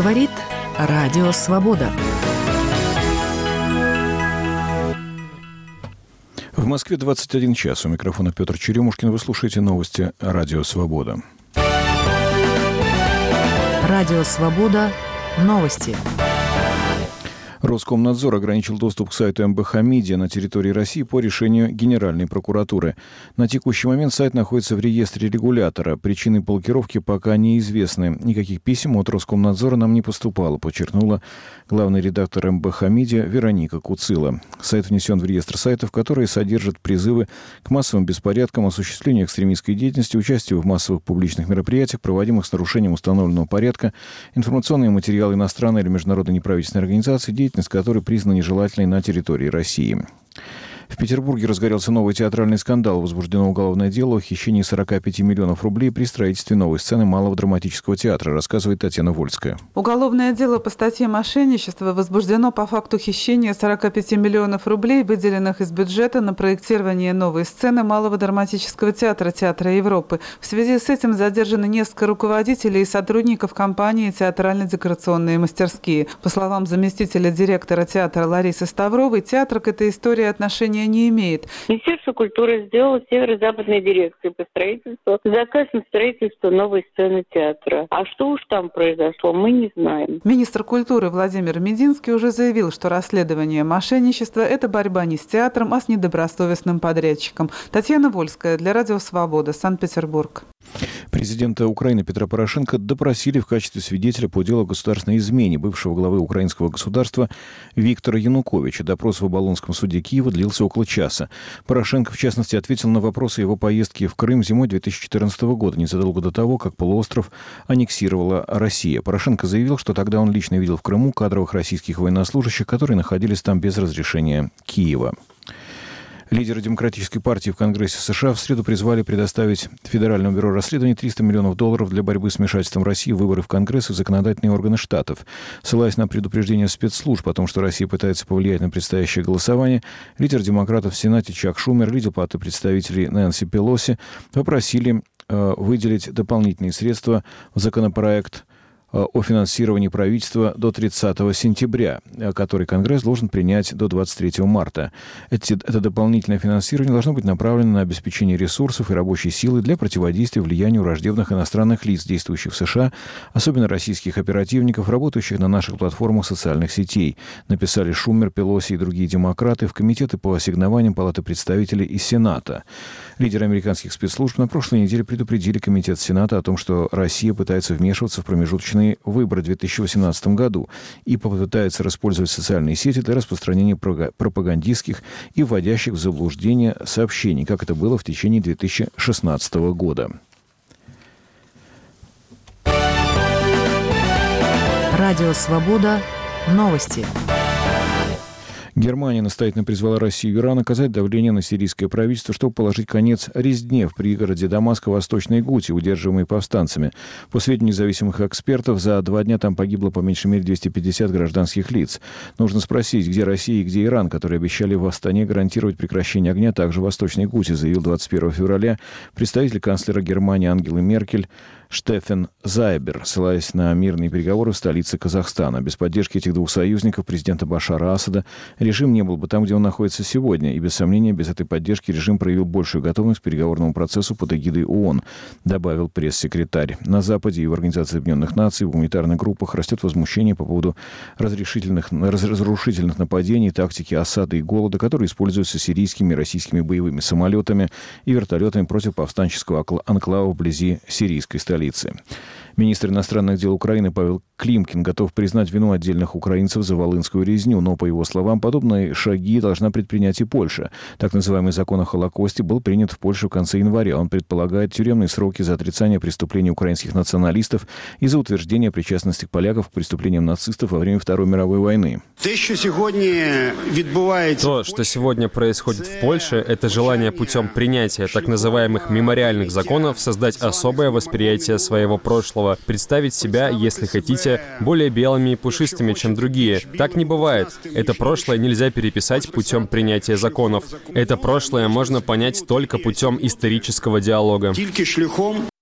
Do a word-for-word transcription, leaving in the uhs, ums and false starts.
Говорит Радио Свобода. В Москве двадцать один час. У микрофона Петр Черемушкин. Вы слушаете новости Радио Свобода. Радио Свобода. Новости. Роскомнадзор ограничил доступ к сайту эм бэ ха Media на территории России по решению Генеральной прокуратуры. На текущий момент сайт находится в реестре регулятора. Причины блокировки пока неизвестны. Никаких писем от Роскомнадзора нам не поступало, подчеркнула главный редактор эм бэ ха Media Вероника Куцила. Сайт внесен в реестр сайтов, которые содержат призывы к массовым беспорядкам, осуществлению экстремистской деятельности, участию в массовых публичных мероприятиях, проводимых с нарушением установленного порядка, информационные материалы иностранной или международной неправительственной организации, деятельность которой признана нежелательной на территории России. В Петербурге разгорелся новый театральный скандал. Возбуждено уголовное дело о хищении сорок пять миллионов рублей при строительстве новой сцены Малого драматического театра, рассказывает Татьяна Вольская. Уголовное дело по статье «Мошенничество» возбуждено по факту хищения сорок пять миллионов рублей, выделенных из бюджета на проектирование новой сцены Малого драматического театра Театра Европы. В связи с этим задержаны несколько руководителей и сотрудников компании «Театрально-декорационные мастерские». По словам заместителя директора театра Ларисы Ставровой, театр к этой истории отношения не имеет. Министерство культуры сделало северо-западной дирекции по строительству заказ на строительство новой сцены театра. А что уж там произошло, мы не знаем. Министр культуры Владимир Мединский уже заявил, что расследование мошенничества – это борьба не с театром, а с недобросовестным подрядчиком. Татьяна Вольская для Радио Свобода, Санкт-Петербург. Президента Украины Петра Порошенко допросили в качестве свидетеля по делу о государственной измене бывшего главы украинского государства Виктора Януковича. Допрос в Оболонском суде Киева длился около часа. Порошенко, в частности, ответил на вопросы его поездки в Крым зимой две тысячи четырнадцатого года, незадолго до того, как полуостров аннексировала Россия. Порошенко заявил, что тогда он лично видел в Крыму кадровых российских военнослужащих, которые находились там без разрешения Киева. Лидеры Демократической партии в Конгрессе США в среду призвали предоставить Федеральному бюро расследований триста миллионов долларов для борьбы с вмешательством России в выборы в Конгресс и законодательные органы штатов. Ссылаясь на предупреждение спецслужб о том, что Россия пытается повлиять на предстоящее голосование, лидер демократов в Сенате Чак Шумер, лидер Палаты представителей Нэнси Пелоси попросили э, выделить дополнительные средства в законопроект о финансировании правительства до тридцатого сентября, который Конгресс должен принять до двадцать третьего марта. Эти, это дополнительное финансирование должно быть направлено на обеспечение ресурсов и рабочей силы для противодействия влиянию враждебных иностранных лиц, действующих в США, особенно российских оперативников, работающих на наших платформах социальных сетей, написали Шумер, Пелоси и другие демократы в комитеты по ассигнованиям Палаты представителей и Сената. Лидеры американских спецслужб на прошлой неделе предупредили Комитет Сената о том, что Россия пытается вмешиваться в промежуточные выборы в две тысячи восемнадцатом году и попытается использовать социальные сети для распространения пропагандистских и вводящих в заблуждение сообщений, как это было в течение две тысячи шестнадцатого года. Радио Свобода. Новости. Германия настоятельно призвала Россию и Иран оказать давление на сирийское правительство, чтобы положить конец резне в пригороде Дамаска Восточной Гути, удерживаемой повстанцами. По сведениям независимых экспертов, за два дня там погибло по меньшей мере двести пятьдесят гражданских лиц. Нужно спросить, где Россия и где Иран, которые обещали в Астане гарантировать прекращение огня также в Восточной Гути, заявил двадцать первого февраля представитель канцлера Германии Ангелы Меркель Штефан Зайбер, ссылаясь на мирные переговоры в столице Казахстана. Без поддержки этих двух союзников, президента Башара Асада, режим не был бы там, где он находится сегодня. И, без сомнения, без этой поддержки режим проявил большую готовность к переговорному процессу под эгидой ООН, добавил пресс-секретарь. На Западе и в Организации Объединенных Наций в гуманитарных группах растет возмущение по поводу разрешительных, разрушительных нападений, тактики осады и голода, которые используются сирийскими и российскими боевыми самолетами и вертолетами против повстанческого анклава вблизи сирийской столицы. Министр иностранных дел Украины Павел Климкин готов признать вину отдельных украинцев за волынскую резню, но, по его словам, подобные шаги должна предпринять и Польша. Так называемый закон о Холокосте был принят в Польше в конце января. Он предполагает тюремные сроки за отрицание преступлений украинских националистов и за утверждение причастности поляков к преступлениям нацистов во время Второй мировой войны. То, что сегодня происходит в Польше, это желание путем принятия так называемых мемориальных законов создать особое восприятие своего прошлого, представить себя, если хотите, более белыми и пушистыми, чем другие. Так не бывает. Это прошлое нельзя переписать путем принятия законов. Это прошлое можно понять только путем исторического диалога.